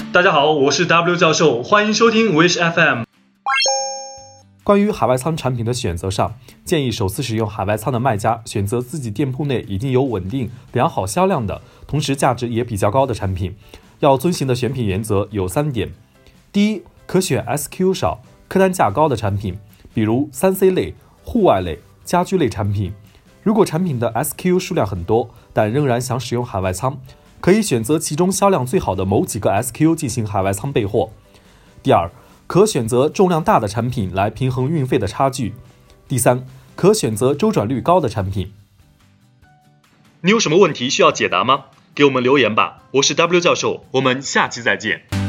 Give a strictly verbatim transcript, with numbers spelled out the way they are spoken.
大家好，我是 W 教授，欢迎收听 Wish F M。 关于海外仓产品的选择上，建议首次使用海外仓的卖家选择自己店铺内已经有稳定、良好销量的，同时价值也比较高的产品。要遵循的选品原则有三点：第一，可选 S K U 少、客单价高的产品，比如 三 C 类、户外类、家居类产品。如果产品的 S K U 数量很多，但仍然想使用海外仓，可以选择其中销量最好的某几个 S K U 进行海外仓备货。第二，可选择重量大的产品来平衡运费的差距。第三，可选择周转率高的产品。 你有什么问题需要解答吗？给我们留言吧。我是 W 教授，我们下期再见。